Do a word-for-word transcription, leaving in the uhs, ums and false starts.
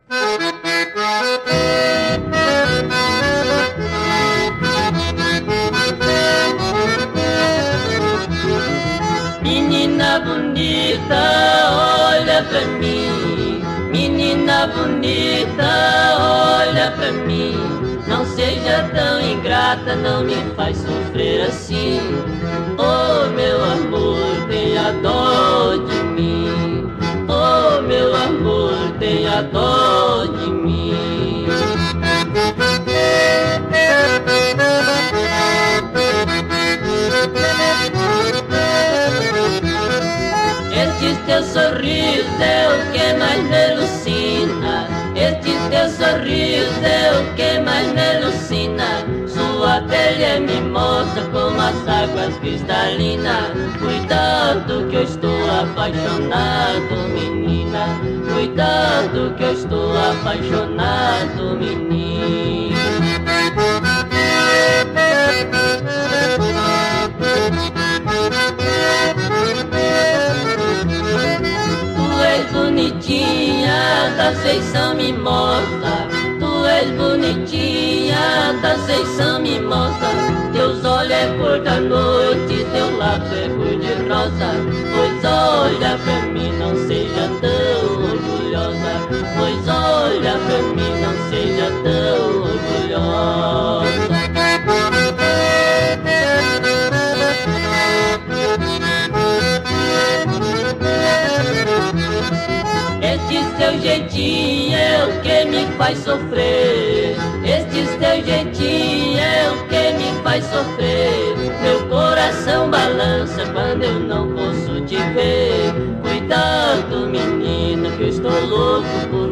Menina bonita, olha pra mim. Menina bonita, olha pra mim. Não seja tão ingrata, não me faz sofrer assim. Oh, meu amor, tenha dó de mim. Oh, meu amor, tenha dó de mim. Este teu sorriso é o que mais me alucina. Este teu sorriso é o que mais me alucina. Sua pele é mimosa como as águas cristalinas. Cuidado que eu estou apaixonado, menina. Cuidado que eu estou apaixonado, menina. Tu és bonitinha da feição mimosa. Tu és bonitinha da feição mimosa. Teus olhos é cor da noite, teu lábio é cor de rosa. Pois olha pra mim, não seja tão orgulhosa. Pois olha pra mim, não seja tão orgulhosa. Este seu jeitinho é o que me faz sofrer. Este seu jeitinho é o que me faz sofrer. Meu coração balança quando eu não posso te ver. Cuidado, menino, que eu estou louco por